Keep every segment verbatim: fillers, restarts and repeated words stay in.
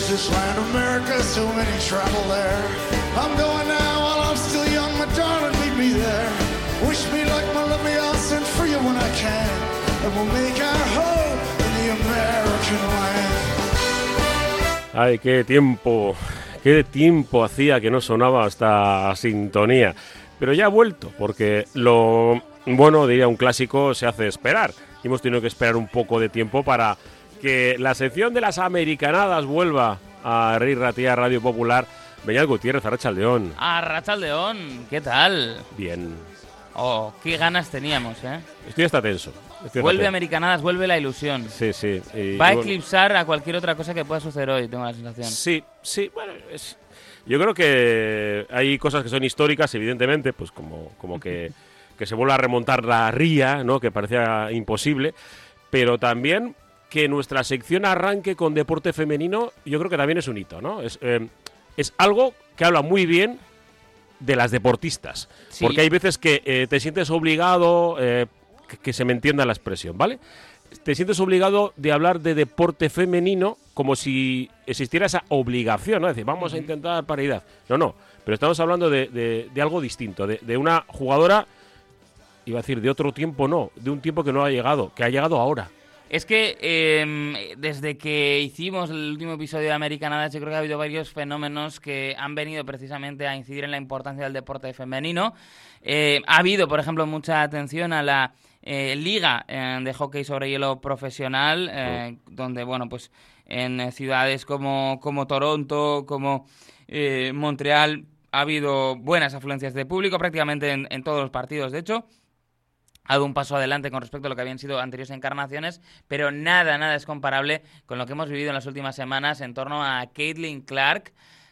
is this land America, so many travel there. I'm going now while I'm still young, my darling, meet me there. Wish me luck, my lovely, I'll send for you when I can. And we'll make our home in the American land. Ay, qué tiempo, qué tiempo hacía que no sonaba esta sintonía. Pero ya ha vuelto, porque lo bueno, diría un clásico, se hace esperar. Y hemos tenido que esperar un poco de tiempo para que la sección de las americanadas vuelva a Rey Ratia Radio Popular. Beñat Gutiérrez, Arratsaldeon. Arratsaldeon, ¿qué tal? Bien. Oh, qué ganas teníamos, ¿eh? Estoy hasta tenso. Estoy vuelve hasta americanadas, vuelve la ilusión. Sí, sí. Y, Va a bueno, eclipsar a cualquier otra cosa que pueda suceder hoy, tengo la sensación. Sí, sí, bueno, es... Yo creo que hay cosas que son históricas, evidentemente, pues como, como que, que se vuelva a remontar la ría, ¿no? Que parecía imposible, pero también que nuestra sección arranque con deporte femenino, yo creo que también es un hito, ¿no? Es, eh, es algo que habla muy bien de las deportistas, Sí. porque hay veces que eh, te sientes obligado, eh, que, que se me entienda la expresión, ¿vale? Te sientes obligado de hablar de deporte femenino como si existiera esa obligación, ¿no? Es decir, vamos a intentar paridad. No, no, pero estamos hablando de, de, de algo distinto, de, de una jugadora, iba a decir, de otro tiempo no, de un tiempo que no ha llegado, que ha llegado ahora. Es que eh, desde que hicimos el último episodio de Americanadas, yo creo que ha habido varios fenómenos que han venido precisamente a incidir en la importancia del deporte femenino. Eh, ha habido, por ejemplo, mucha atención a la eh, liga eh, de hockey sobre hielo profesional, eh, oh. donde, bueno, pues en eh, ciudades como, como Toronto, como eh, Montreal, ha habido buenas afluencias de público prácticamente en, en todos los partidos, de hecho. Ha dado un paso adelante con respecto a lo que habían sido anteriores encarnaciones, pero nada, nada es comparable con lo que hemos vivido en las últimas semanas en torno a Caitlin Clark,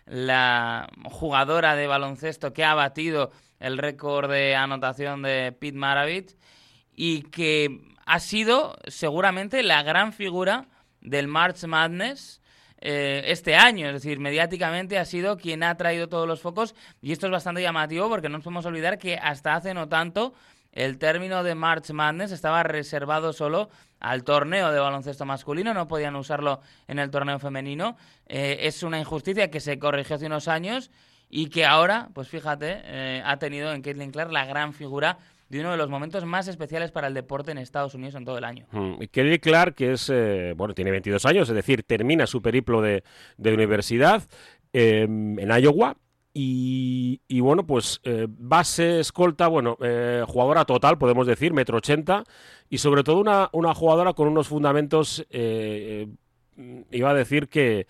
la jugadora de baloncesto que ha batido el récord de anotación de Pete Maravich y que ha sido seguramente la gran figura del March Madness eh, este año. Es decir, mediáticamente ha sido quien ha traído todos los focos y esto es bastante llamativo porque no nos podemos olvidar que hasta hace no tanto el término de March Madness estaba reservado solo al torneo de baloncesto masculino, no podían usarlo en el torneo femenino. Eh, es una injusticia que se corrigió hace unos años y que ahora, pues fíjate, eh, ha tenido en Caitlin Clark la gran figura de uno de los momentos más especiales para el deporte en Estados Unidos en todo el año. Mm. Caitlin Clark, que es, eh, bueno, tiene veintidós años, es decir, termina su periplo de, de universidad eh, en Iowa. Y, y bueno, pues eh, base, escolta, bueno, eh, jugadora total, podemos decir, metro ochenta, y sobre todo una, una jugadora con unos fundamentos, eh, eh, iba a decir que,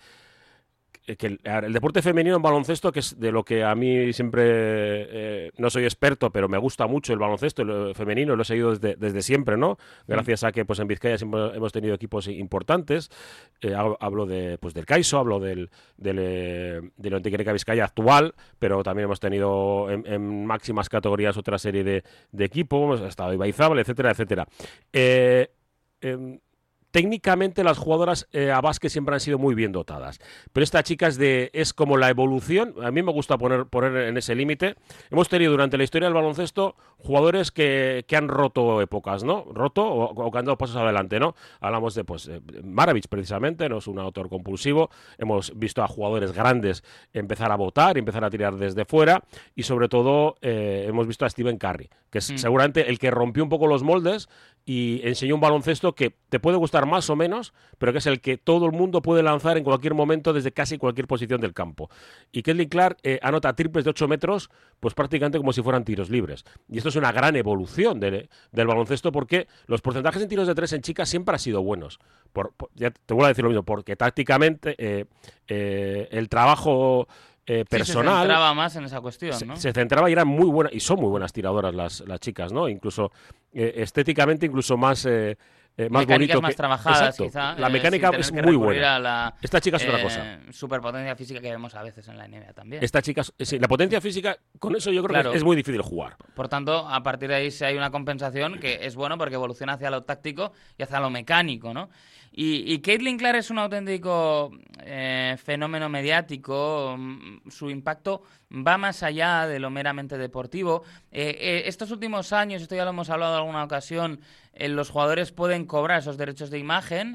que el, el deporte femenino en baloncesto, que es de lo que a mí siempre, eh, no soy experto, pero me gusta mucho el baloncesto el femenino, lo he seguido desde, desde siempre, ¿no? Gracias a que pues en Vizcaya siempre hemos tenido equipos importantes. Eh, hablo de, pues, del Caiso, hablo del, del, eh, del Antiquereca Vizcaya actual, pero también hemos tenido en, en máximas categorías otra serie de, de equipos, hasta estado Ibaizábal, etcétera, etcétera. Eh, eh, Técnicamente las jugadoras eh, a básquet siempre han sido muy bien dotadas, pero esta chica es, de, es como la evolución. A mí me gusta poner, poner en ese límite. Hemos tenido durante la historia del baloncesto jugadores que, que han roto épocas, ¿no? Roto o, o que han dado pasos adelante, ¿no? Hablamos de pues eh, Maravich precisamente, no es un autor compulsivo. Hemos visto a jugadores grandes empezar a votar, empezar a tirar desde fuera y sobre todo eh, hemos visto a Stephen Curry, que es mm. seguramente el que rompió un poco los moldes y enseñó un baloncesto que te puede gustar más o menos, pero que es el que todo el mundo puede lanzar en cualquier momento desde casi cualquier posición del campo. Y Caitlin Clark eh, anota triples de ocho metros, pues prácticamente como si fueran tiros libres. Y esto es una gran evolución de, del baloncesto porque los porcentajes en tiros de tres en chicas siempre han sido buenos. Por, por, ya te vuelvo a decir lo mismo, porque tácticamente eh, eh, el trabajo... Eh, personal. Sí, se centraba más en esa cuestión, ¿no? Se, se centraba y eran muy buenas, y son muy buenas tiradoras las, las chicas, ¿no? Incluso eh, estéticamente, incluso más, eh, eh, más mecánicas bonito. más que... trabajadas, Exacto. quizá. La eh, mecánica es muy buena. La, Esta chica es eh, otra cosa. Superpotencia física que vemos a veces en la N B A también. Esta chica, sí, la potencia física, con eso yo creo claro. que es muy difícil jugar. Por tanto, a partir de ahí sí hay una compensación que es bueno porque evoluciona hacia lo táctico y hacia lo mecánico, ¿no? Y, y Caitlin Clark es un auténtico eh, fenómeno mediático. Su impacto va más allá de lo meramente deportivo. Eh, eh, estos últimos años, esto ya lo hemos hablado en alguna ocasión, eh, los jugadores pueden cobrar esos derechos de imagen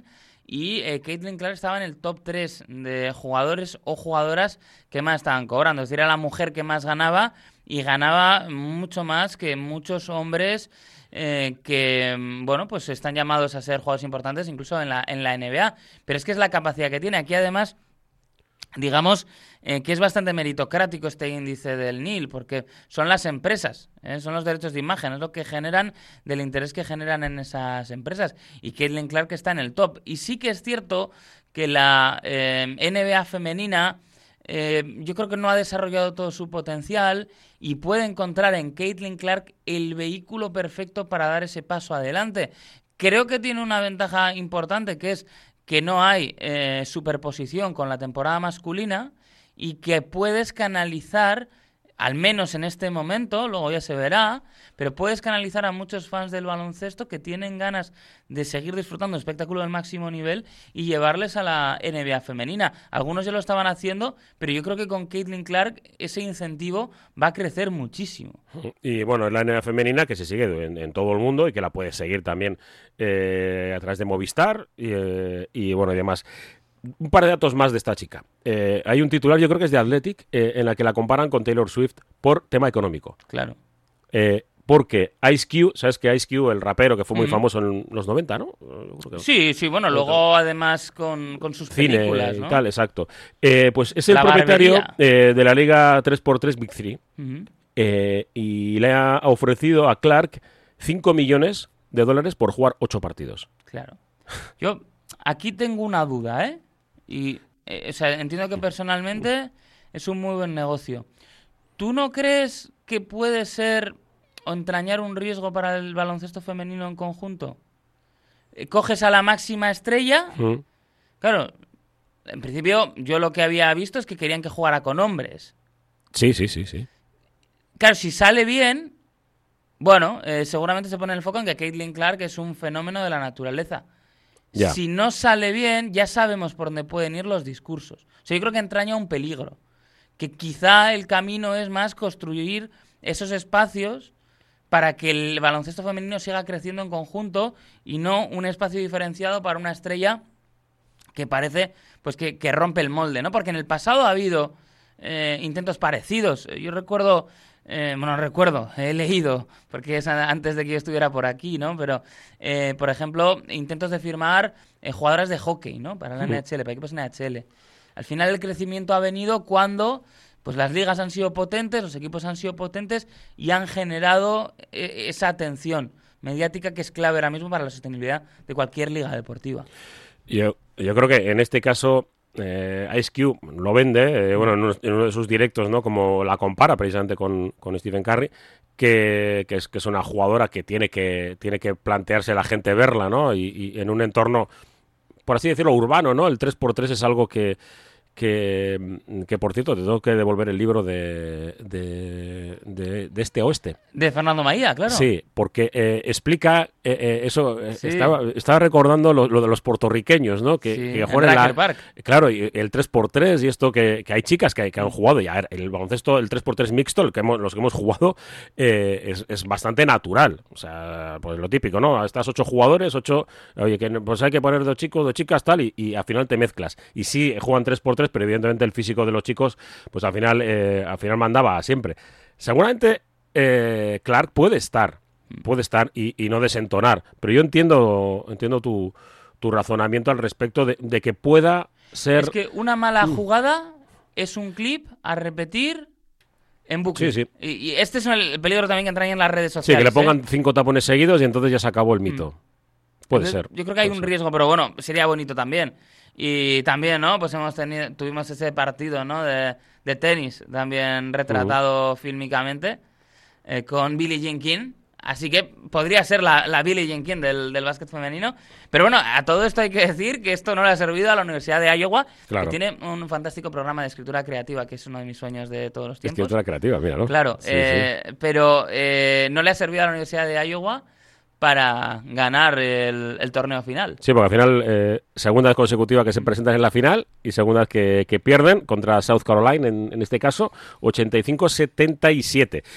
y eh, Caitlin Clark estaba en el top tres de jugadores o jugadoras que más estaban cobrando. Es decir, era la mujer que más ganaba y ganaba mucho más que muchos hombres eh, que, bueno, pues están llamados a ser jugadores importantes incluso en la, en la N B A. Pero es que es la capacidad que tiene. Aquí además, digamos eh, que es bastante meritocrático este índice del N I L, porque son las empresas, ¿eh? Son los derechos de imagen, es lo que generan, del interés que generan en esas empresas. Y Caitlin Clark está en el top. Y sí que es cierto que la eh, N B A femenina eh, yo creo que no ha desarrollado todo su potencial y puede encontrar en Caitlin Clark el vehículo perfecto para dar ese paso adelante. Creo que tiene una ventaja importante, que es que no hay eh, superposición con la temporada masculina y que puedes canalizar, al menos en este momento, luego ya se verá, pero puedes canalizar a muchos fans del baloncesto que tienen ganas de seguir disfrutando de espectáculo del máximo nivel y llevarles a la N B A femenina. Algunos ya lo estaban haciendo, pero yo creo que con Caitlin Clark ese incentivo va a crecer muchísimo. Y bueno, es la N B A femenina que se sigue en, en todo el mundo y que la puedes seguir también eh, a través de Movistar y, eh, y bueno, y demás. Un par de datos más de esta chica. Eh, hay un titular, yo creo que es de Athletic, eh, en la que la comparan con Taylor Swift por tema económico. Claro. Eh, porque Ice Cube, ¿sabes que Ice Cube, el rapero que fue muy mm. famoso en los noventa, ¿no? Que sí, sí, bueno, luego además con, con sus cine películas, ¿no? Y tal, exacto. Eh, pues es el la propietario eh, de la liga tres por tres Big Three uh-huh. eh, y le ha ofrecido a Clark cinco millones de dólares por jugar ocho partidos. Claro. Yo aquí tengo una duda, ¿eh? Y, eh, o sea, entiendo que personalmente es un muy buen negocio. ¿Tú no crees que puede ser o entrañar un riesgo para el baloncesto femenino en conjunto? Eh, coges a la máxima estrella. Mm. Claro, en principio yo lo que había visto es que querían que jugara con hombres. Sí, sí, sí, sí. Claro, si sale bien, bueno, eh, seguramente se pone el foco en que Caitlin Clark es un fenómeno de la naturaleza. Ya. Si no sale bien, ya sabemos por dónde pueden ir los discursos. O sea, yo creo que entraña un peligro. Que quizá el camino es más construir esos espacios para que el baloncesto femenino siga creciendo en conjunto y no un espacio diferenciado para una estrella que parece pues que, que rompe el molde, ¿no? Porque en el pasado ha habido eh, intentos parecidos. Yo recuerdo... Eh, bueno, recuerdo, he leído, porque es antes de que yo estuviera por aquí, ¿no? Pero, eh, por ejemplo, intentos de firmar eh, jugadoras de hockey, ¿no? Para la uh-huh. N H L, para equipos N H L. Al final el crecimiento ha venido cuando pues las ligas han sido potentes, los equipos han sido potentes y han generado eh, esa atención mediática que es clave ahora mismo para la sostenibilidad de cualquier liga deportiva. Yo, yo creo que en este caso... Eh, Ice Cube lo vende, eh, bueno, en uno, en uno de sus directos, ¿no? Como la compara precisamente con, con Stephen Curry, que, que, es, que es una jugadora que tiene que tiene que plantearse la gente verla, ¿no? Y, y en un entorno, por así decirlo, urbano, ¿no? El tres por tres es algo que, que, que por cierto, te tengo que devolver el libro de, de, de, de este oeste. De Fernando Maía, claro. Sí, porque eh, explica eh, eh, eso. Sí. Estaba, estaba recordando lo, lo de los puertorriqueños, ¿no? Que, sí, que juegan en la, Park. Claro, y el tres por tres y esto que, que hay chicas que, que han jugado. Y a ver, el baloncesto, el tres por tres mixto, el que hemos, los que hemos jugado, eh, es, es bastante natural. O sea, pues lo típico, ¿no? Estás ocho jugadores, ocho. Oye, que pues hay que poner dos chicos, dos chicas, tal, y, y al final te mezclas. Y sí, juegan tres por tres, pero evidentemente el físico de los chicos, pues al final, eh, al final mandaba siempre. Seguramente eh, Clark puede estar, puede estar y, y no desentonar, pero yo entiendo, entiendo tu, tu razonamiento al respecto de, de que pueda ser. Es que una mala jugada es un clip a repetir en bucle. Sí, sí. Y, y este es el peligro también que entrañan en las redes sociales. Sí, que le pongan ¿eh? cinco tapones seguidos y entonces ya se acabó el mito. Mm. Puede Entonces, ser. Yo creo que hay puede un ser. riesgo, pero bueno, sería bonito también. Y también, ¿no? Pues hemos tenido, tuvimos ese partido, ¿no? De, de tenis, también retratado uh-huh. fílmicamente, eh, con Billie Jean King. Así que podría ser la, la Billie Jean King del, del básquet femenino. Pero bueno, a todo esto hay que decir que esto no le ha servido a la Universidad de Iowa, claro. que tiene un fantástico programa de escritura creativa, que es uno de mis sueños de todos los tiempos. Escritura creativa, mira, ¿no? Claro, sí, eh, sí. pero eh, no le ha servido a la Universidad de Iowa para ganar el, el torneo final. Sí, porque al final, eh, segunda vez consecutiva que se presentan en la final y segunda vez que, que pierden contra South Carolina, en, en este caso, ochenta y cinco setenta y siete.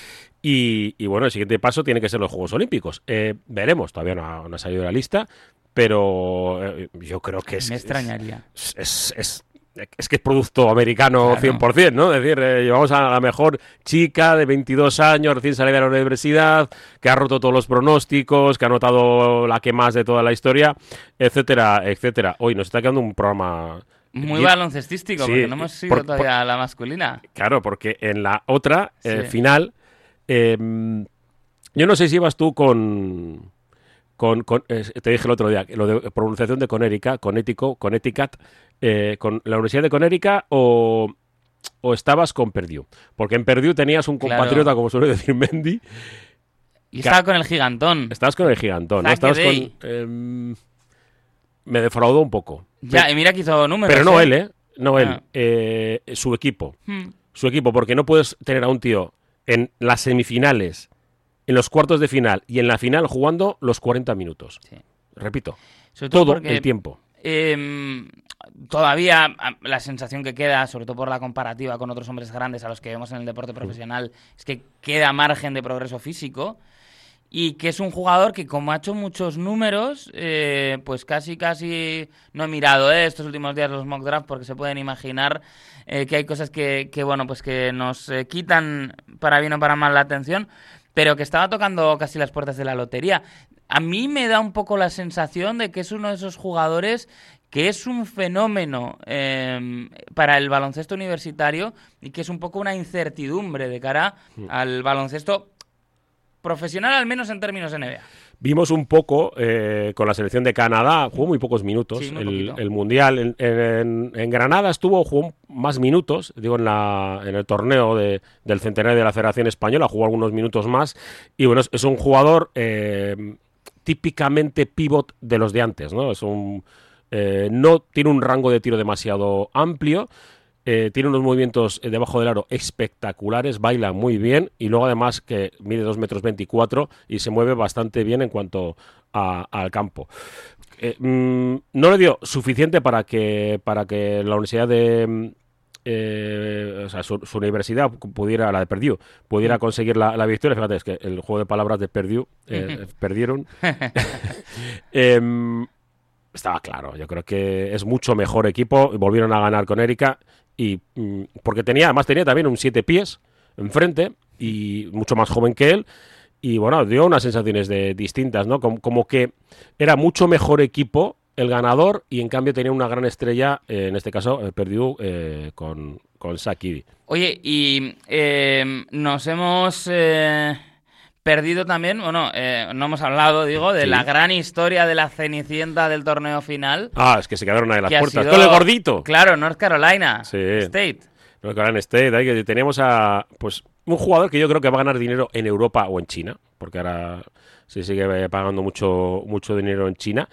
Y, y bueno, el siguiente paso tiene que ser los Juegos Olímpicos. Eh, veremos, todavía no ha, no ha salido la lista, pero eh, yo creo que es... Me extrañaría. Es, es, es, es que es producto americano Claro. cien por ciento, ¿no? Es decir, eh, llevamos a la mejor chica de veintidós años, recién salida de la universidad, que ha roto todos los pronósticos, que ha anotado la que más de toda la historia, etcétera, etcétera. Hoy nos está quedando un programa... Muy Yo- baloncestístico, Sí, porque no hemos sido por- todavía a la masculina. Claro, porque en la otra, eh, Sí. final, eh, yo no sé si ibas tú con... con, con eh, te dije el otro día, lo de pronunciación de Connecticut, Connecticut, Connecticut eh, con la Universidad de Connecticut o, o estabas con Purdue. Porque en Purdue tenías un Claro. compatriota, como suele decir Mendy, Y estaba con el gigantón. estabas con el gigantón, ¿no? Zach Estabas con... Edey. em, me defraudó un poco. Ya, y mira que hizo números. Pero no ¿eh? él, ¿eh? No él. Ah. eh, su equipo. Hmm. Su equipo, porque no puedes tener a un tío en las semifinales, en los cuartos de final y en la final jugando los cuarenta minutos. Sí. Repito, Sobre todo porque, el tiempo. eh, todavía a- la sensación que queda, sobre todo por la comparativa con otros hombres grandes a los que vemos en el deporte profesional, es que queda margen de progreso físico y que es un jugador que, como ha hecho muchos números, eh, pues casi, casi no he mirado eh, estos últimos días los mock draft porque se pueden imaginar eh, que hay cosas que, que, bueno, pues que nos eh, quitan para bien o para mal la atención, pero que estaba tocando casi las puertas de la lotería. A mí me da un poco la sensación de que es uno de esos jugadores que es un fenómeno eh, para el baloncesto universitario y que es un poco una incertidumbre de cara al baloncesto profesional, al menos en términos N B A. Vimos un poco eh, con la selección de Canadá, jugó muy pocos minutos Sí, muy el, poquito. el Mundial. En, en- en Granada estuvo, jugó más minutos, digo, en, la, en el torneo de- del centenario de la Federación Española, jugó algunos minutos más. Y bueno, es, es un jugador eh, típicamente pivot de los de antes, ¿no? Es un, eh, no tiene un rango de tiro demasiado amplio. Eh, tiene unos movimientos eh, debajo del aro espectaculares, baila muy bien y luego además que mide dos metros veinticuatro y se mueve bastante bien en cuanto a- al campo. Eh, mm, no le dio suficiente para que, para que la universidad de... mm, eh, o sea, su, su universidad pudiera, la de Purdue, pudiera conseguir la, la victoria. Fíjate, es que el juego de palabras de Purdue eh, perdieron. Em, estaba claro, yo creo que es mucho mejor equipo. Volvieron a ganar con Erika y mm, porque tenía, además tenía también un siete pies enfrente y mucho más joven que él. Y bueno, dio unas sensaciones de, distintas, ¿no? Como, como que era mucho mejor equipo el ganador y en cambio tenía una gran estrella, eh, en este caso eh, Purdue eh, con, con Zach Edey. Oye, y eh, nos hemos eh, perdido también, bueno, eh, no hemos hablado, digo, de Sí. la gran historia de la cenicienta del torneo final. Ah, es que se quedaron ahí las que ha puertas. sido- ¡Con el gordito! Claro, North Carolina Sí. State. North Carolina State, ahí que teníamos a pues un jugador que yo creo que va a ganar dinero en Europa o en China, porque ahora se sigue pagando mucho, mucho dinero en China,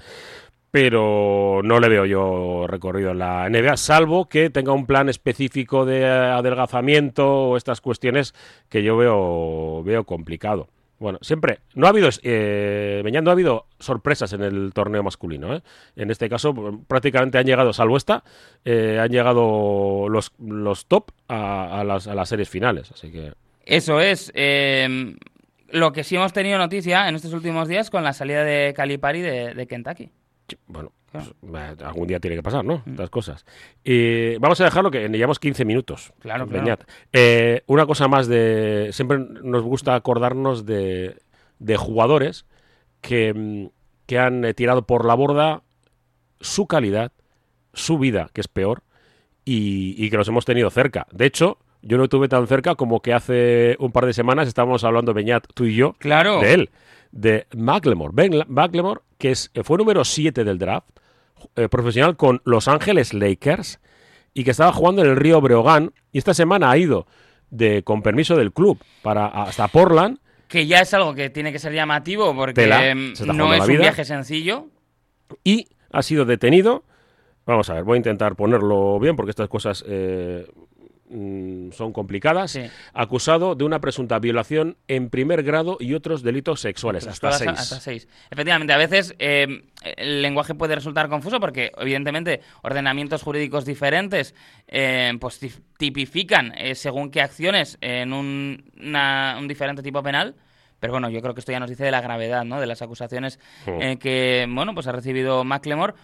pero no le veo yo recorrido en la N B A, salvo que tenga un plan específico de adelgazamiento o estas cuestiones que yo veo, veo complicado. Bueno, siempre, no ha habido, eh, Beñat, no ha habido sorpresas en el torneo masculino, ¿eh? En este caso, prácticamente han llegado, salvo esta, eh, han llegado los, los top a, a, las, a las series finales, así que... Eso es. eh, lo que sí hemos tenido noticia en estos últimos días con la salida de Calipari de, de Kentucky. Bueno, Claro. pues, eh, algún día tiene que pasar, ¿no? Estas cosas. Y vamos a dejarlo que llevamos quince minutos. Claro, claro. Beñat. Eh, una cosa más de... Siempre nos gusta acordarnos de, de jugadores que, mm, que han eh, tirado por la borda su calidad, su vida, que es peor, y, y que los hemos tenido cerca. De hecho, yo no estuve tan cerca como que hace un par de semanas estábamos hablando, Beñat, tú y yo, Claro. de él, de McLemore. Ben McLemore, que es, fue número siete del draft, eh, profesional con Los Ángeles Lakers, y que estaba jugando en el Río Breogán, y esta semana ha ido de, con permiso del club para hasta Portland. Que ya es algo que tiene que ser llamativo porque Tela, em, se está no jugando es la un vida. viaje sencillo. Y ha sido detenido. Vamos a ver, voy a intentar ponerlo bien porque estas cosas eh, mmm, son complicadas, Sí. acusado de una presunta violación en primer grado y otros delitos sexuales, Pues hasta todas seis. a- Hasta seis. Efectivamente, a veces eh, el lenguaje puede resultar confuso porque, evidentemente, ordenamientos jurídicos diferentes eh, pues tif- tipifican eh, según qué acciones en un, una- un diferente tipo penal. Pero bueno, yo creo que esto ya nos dice de la gravedad, ¿no? De las acusaciones Oh. eh, que, bueno, pues ha recibido McLemore.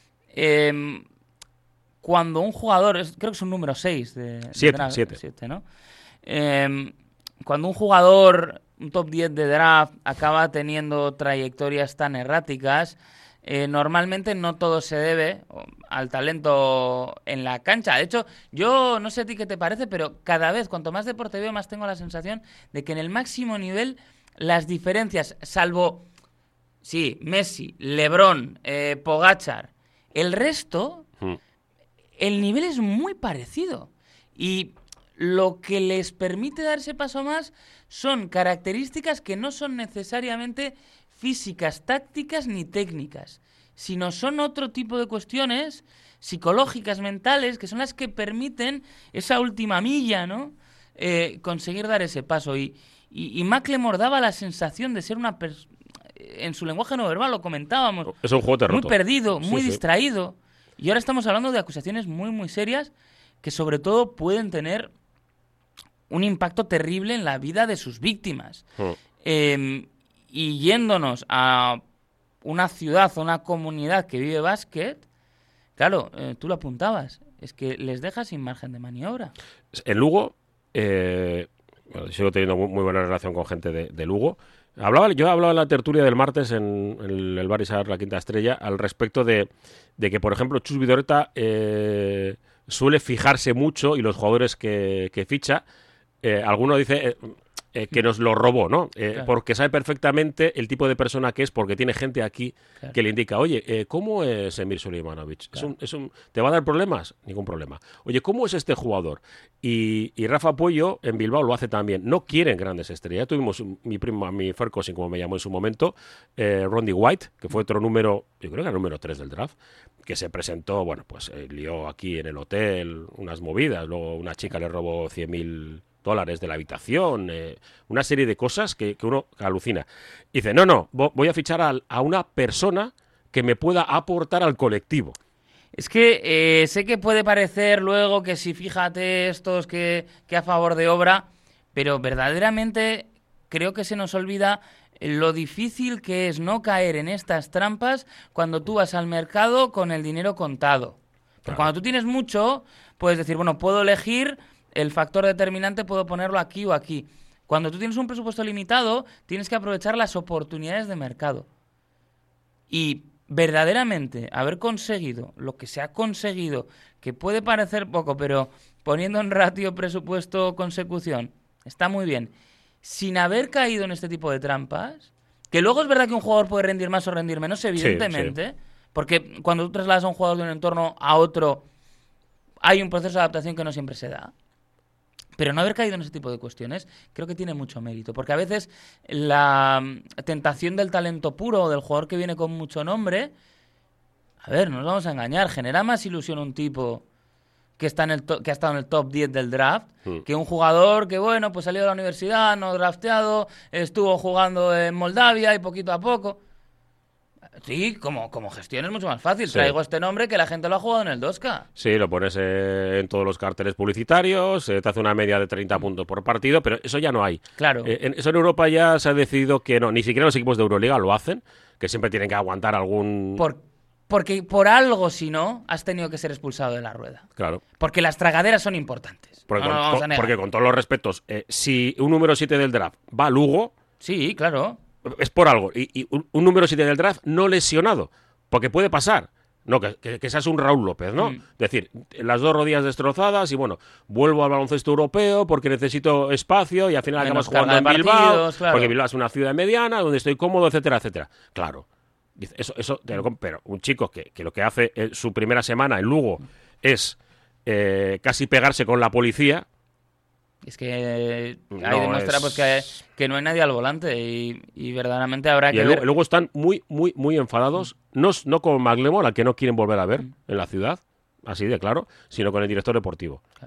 Eh, cuando un jugador, es- creo que es un número seis de, de Siete, draft, siete. siete, ¿no? Eh, cuando un jugador, un top diez de draft, acaba teniendo trayectorias tan erráticas, eh, normalmente no todo se debe o, al talento en la cancha. De hecho, yo no sé a ti qué te parece, pero cada vez, cuanto más deporte veo, más tengo la sensación de que en el máximo nivel las diferencias, salvo, sí, Messi, LeBron, eh, Pogačar, el resto, Mm. el nivel es muy parecido. Y lo que les permite dar ese paso más son características que no son necesariamente físicas, tácticas ni técnicas, sino son otro tipo de cuestiones psicológicas, mentales, que son las que permiten esa última milla, ¿no? Eh, conseguir dar ese paso. Y, y, y McLemore daba la sensación de ser una persona, en su lenguaje no verbal, lo comentábamos, Es un juego muy roto. perdido, Sí, muy sí. distraído. Y ahora estamos hablando de acusaciones muy, muy serias que sobre todo pueden tener un impacto terrible en la vida de sus víctimas. Mm. Eh, y yéndonos a una ciudad, a una comunidad que vive básquet, claro, eh, tú lo apuntabas, es que les deja sin margen de maniobra. En Lugo, eh, bueno, sigo teniendo muy, muy buena relación con gente de, de Lugo. Hablaba, yo hablaba en la tertulia del martes en, en el Bar Isar La Quinta Estrella al respecto de, de que, por ejemplo, Chus Vidoreta eh, suele fijarse mucho y los jugadores que, que ficha, eh, alguno dice eh, eh, que nos lo robó, ¿no? Eh, Claro. Porque sabe perfectamente el tipo de persona que es, porque tiene gente aquí Claro. que le indica, oye, eh, ¿cómo es Emir Suleimanovic? Claro. ¿Es un, es un, ¿Te va a dar problemas? Ningún problema. Oye, ¿cómo es este jugador? Y, y Rafa Puello en Bilbao lo hace también. No quieren grandes estrellas. Ya tuvimos un- mi primo, mi Ferguson, como me llamó en su momento, eh, Rondy White, que fue otro número, yo creo que era el número tres del draft, que se presentó, bueno, pues eh, lió aquí en el hotel unas movidas, luego una chica le robó cien mil dólares de la habitación, eh, una serie de cosas que, que uno alucina. Y dice, no, no, vo- voy a fichar a, a una persona que me pueda aportar al colectivo. Es que eh, sé que puede parecer luego que si fíjate estos que, que a favor de obra, pero verdaderamente creo que se nos olvida lo difícil que es no caer en estas trampas cuando tú vas al mercado con el dinero contado. Porque Claro. cuando tú tienes mucho, puedes decir, bueno, puedo elegir el factor determinante, puedo ponerlo aquí o aquí. Cuando tú tienes un presupuesto limitado, tienes que aprovechar las oportunidades de mercado. Y verdaderamente haber conseguido lo que se ha conseguido, que puede parecer poco, pero poniendo en ratio presupuesto consecución, está muy bien, sin haber caído en este tipo de trampas, que luego es verdad que un jugador puede rendir más o rendir menos, evidentemente, porque cuando tú trasladas a un jugador de un entorno a otro, hay un proceso de adaptación que no siempre se da. Pero no haber caído en ese tipo de cuestiones creo que tiene mucho mérito, porque a veces la mm, tentación del talento puro o del jugador que viene con mucho nombre, a ver, no nos vamos a engañar, genera más ilusión un tipo que está en el to- que ha estado en el top diez del draft Mm. que un jugador que, bueno, pues salió de la universidad, no drafteado, estuvo jugando en Moldavia y poquito a poco. Sí, como, como gestión es mucho más fácil. Sí. Traigo este nombre que la gente lo ha jugado en el dos K. Sí, lo pones eh, en todos los carteles publicitarios, eh, te hace una media de treinta puntos por partido, pero eso ya no hay. Claro. Eh, en, eso en Europa ya se ha decidido que no, ni siquiera los equipos de Euroliga lo hacen, que siempre tienen que aguantar algún... Por, porque por algo, si no, has tenido que ser expulsado de la rueda. Claro. Porque las tragaderas son importantes. Porque, No con, nos vamos a con- negar. porque con todos los respetos, eh, si un número siete del draft va a Lugo, Sí, claro. es por algo. Y, y un, un número siete del draft no lesionado, porque puede pasar. No, que, que, que seas un Raúl López, ¿no? Mm. Es decir, las dos rodillas destrozadas y bueno, vuelvo al baloncesto europeo porque necesito espacio y al final Menos acabas jugando en carga de Bilbao, partidos, claro. porque Bilbao es una ciudad mediana donde estoy cómodo, etcétera, etcétera. Claro. Dice, Eso, eso te lo com- pero un chico que, que lo que hace eh, su primera semana en Lugo es eh, casi pegarse con la policía. Es que No ahí demuestra es- pues, que, que no hay nadie al volante y, y verdaderamente habrá Y que el- ver. luego están muy, muy, muy enfadados, no, s- no con McLemore, al que no quieren volver a ver en la ciudad, así de claro, sino con el director deportivo. Claro.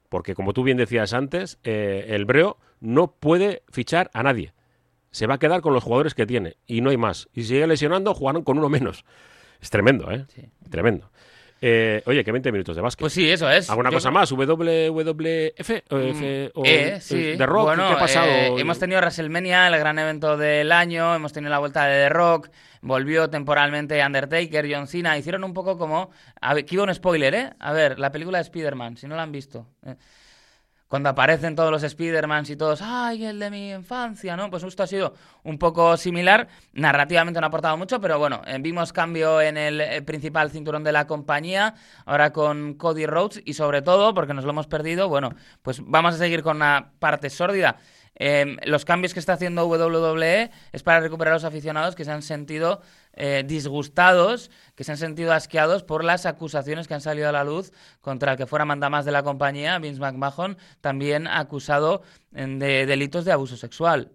Porque, como tú bien decías antes, eh, el Breo no puede fichar a nadie. Se va a quedar con los jugadores que tiene y no hay más. Y si sigue lesionando, jugaron con uno menos. Es tremendo, ¿eh? Sí. Tremendo. Eh, oye, que veinte minutos de básquet. Pues sí, eso es. ¿Alguna Yo cosa creo... más? ¿W W F? F o eh, sí. ¿The Rock? Bueno, ¿Qué ha pasado? Eh, hemos tenido WrestleMania, el gran evento del año. Hemos tenido la vuelta de The Rock. Volvió temporalmente Undertaker, John Cena. Hicieron un poco como... A ver, aquí iba un spoiler, ¿eh? A ver, la película de Spider-Man, si no la han visto... Eh. Cuando aparecen todos los Spider-Mans y todos, ¡ay, el de mi infancia!, ¿no? Pues esto ha sido un poco similar. Narrativamente no ha aportado mucho, pero bueno, eh, vimos cambio en el eh, principal cinturón de la compañía, ahora con Cody Rhodes, y sobre todo, porque nos lo hemos perdido, bueno, pues vamos a seguir con una parte sórdida. Eh, los cambios que está haciendo W W E es para recuperar a los aficionados que se han sentido eh, disgustados, que se han sentido asqueados por las acusaciones que han salido a la luz contra el que fuera mandamás de la compañía, Vince McMahon, también acusado de delitos de abuso sexual.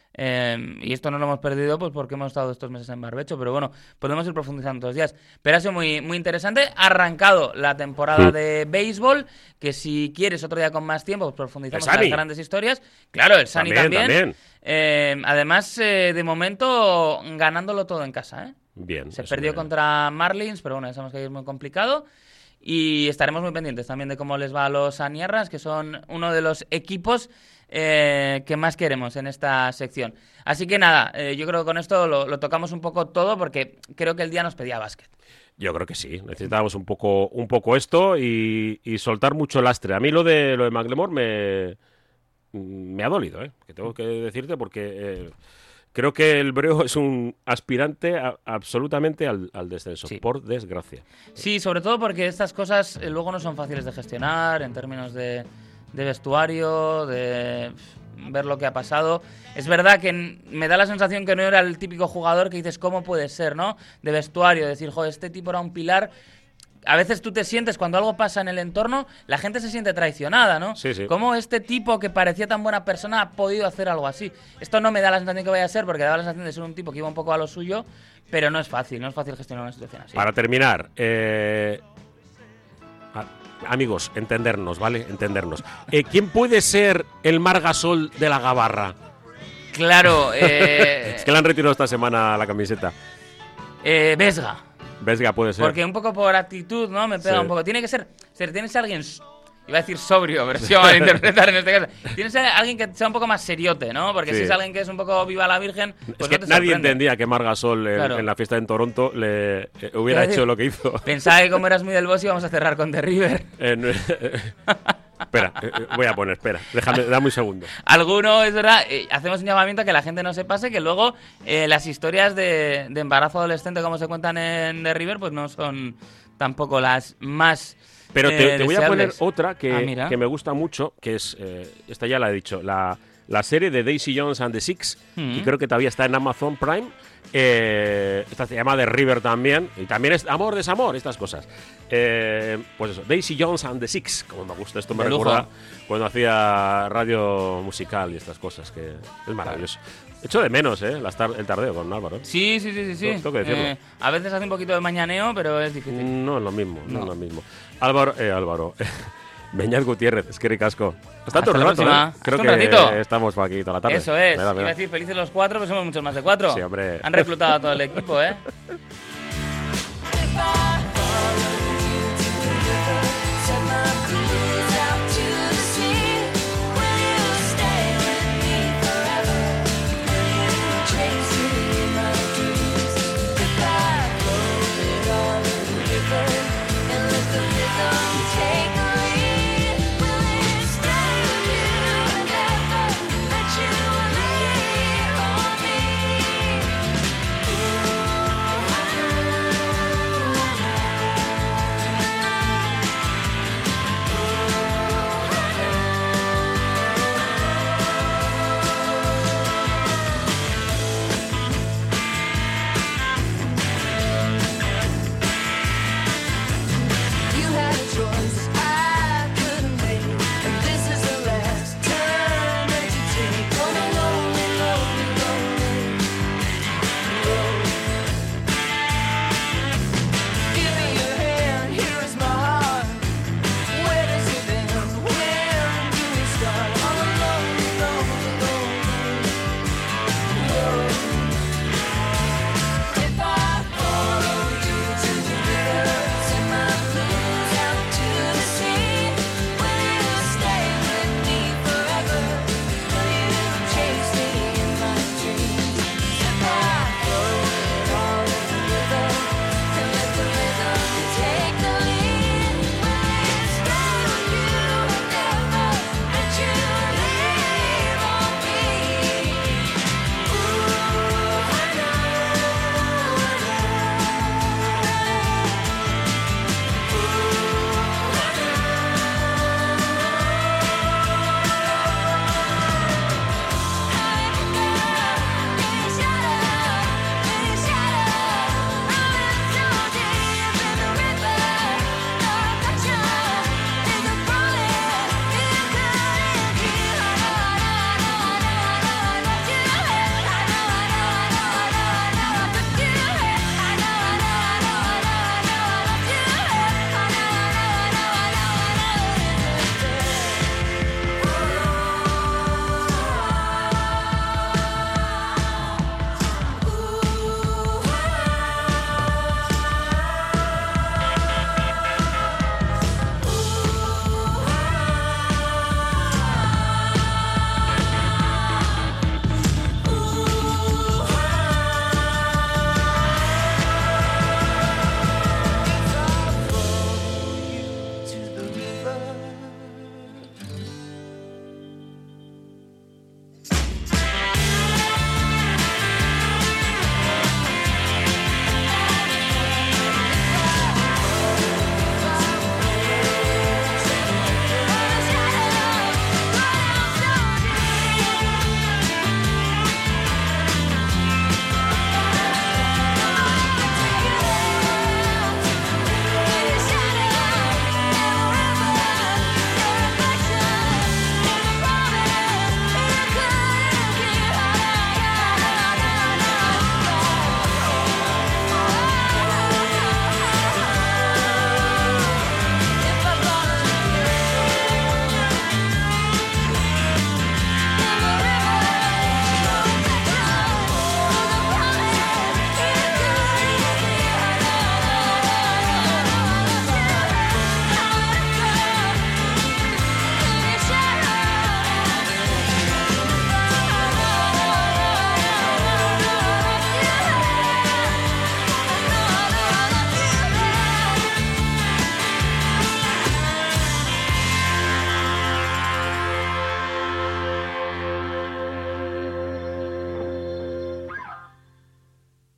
Eh, y esto no lo hemos perdido pues porque hemos estado estos meses en barbecho, pero bueno, podemos ir profundizando todos los días. Pero ha sido muy, muy interesante. Ha arrancado la temporada de béisbol, que si quieres otro día con más tiempo, pues profundizamos en las grandes historias. Claro, el Sunny también. también. también. Eh, además, eh, de momento, ganándolo todo en casa. ¿eh? Bien. Se perdió bien. contra Marlins, pero bueno, ya sabemos que es muy complicado. Y estaremos muy pendientes también de cómo les va a los Aniarras, que son uno de los equipos eh, que más queremos en esta sección. Así que nada, eh, yo creo que con esto lo, lo tocamos un poco todo, porque creo que el día nos pedía básquet. Yo creo que sí, necesitábamos un poco un poco esto y, y soltar mucho lastre. A mí lo de lo de McLemore me, me ha dolido, ¿eh? Que tengo que decirte, porque... Eh, creo que el Breo es un aspirante a, absolutamente al, al descenso, sí. por desgracia. Sí, sobre todo porque estas cosas eh, luego no son fáciles de gestionar en términos de, de vestuario, de ver lo que ha pasado. Es verdad que n- me da la sensación que no era el típico jugador que dices, ¿cómo puede ser, no? De vestuario, decir, joder, este tipo era un pilar... A veces tú te sientes, cuando algo pasa en el entorno, la gente se siente traicionada, ¿no? Sí, sí. ¿Cómo este tipo que parecía tan buena persona ha podido hacer algo así? Esto no me da la sensación que vaya a ser, porque da la sensación de ser un tipo que iba un poco a lo suyo, pero no es fácil, no es fácil gestionar una situación así. Para terminar, eh... ah, amigos, entendernos, ¿vale? Entendernos. Eh, ¿Quién puede ser el Margasol de la Gabarra? Claro, eh... es que le han retirado esta semana la camiseta. Eh, Vesga. Vesga puede ser. Porque un poco por actitud, ¿no? Me pega sí. un poco. Tiene que ser... ser tiene que ser alguien... Iba a decir sobrio, pero si van a interpretar en este caso. Tiene que ser alguien que sea un poco más seriote, ¿no? Porque sí. si es alguien que es un poco viva la Virgen, pues es que no te nadie sorprende. entendía que Margasol en, claro. en la fiesta en Toronto le eh, hubiera decir, hecho lo que hizo. Pensaba que como eras muy del boss íbamos a cerrar con The River. En, espera, eh, voy a poner, espera. Déjame, dame un segundo. Alguno, es verdad, eh, hacemos un llamamiento a que la gente no se pase, que luego eh, las historias de, de embarazo adolescente como se cuentan en The River, pues no son tampoco las más... Pero te, eh, te voy a poner deseables. otra que, ah, que me gusta mucho, que es, eh, esta ya la he dicho, la, la serie de Daisy Jones and the Six, mm. que creo que todavía está en Amazon Prime. Eh, esta se llama The River también, y también es amor, desamor, estas cosas. Eh, pues eso, Daisy Jones and the Six, como me gusta, esto me de recuerda lujo. Cuando hacía radio musical y estas cosas, que es maravilloso. Echo de menos, ¿eh? Las tar- el tardeo con Álvaro. Sí, sí, sí, sí. sí. Tengo que decirlo. Eh, a veces hace un poquito de mañaneo, pero es difícil. No es lo mismo, no, no es lo mismo. Álvaro, eh, Álvaro. Beñat Gutiérrez, es que ricasco. Hasta, Hasta todo el la rato, próxima. ¿eh? Creo Hasta que un ratito. estamos por aquí toda la tarde. Eso es. Mira, mira. Iba a decir felices los cuatro, pero somos muchos más de cuatro. Sí, hombre. Han reclutado a todo el equipo, ¿eh?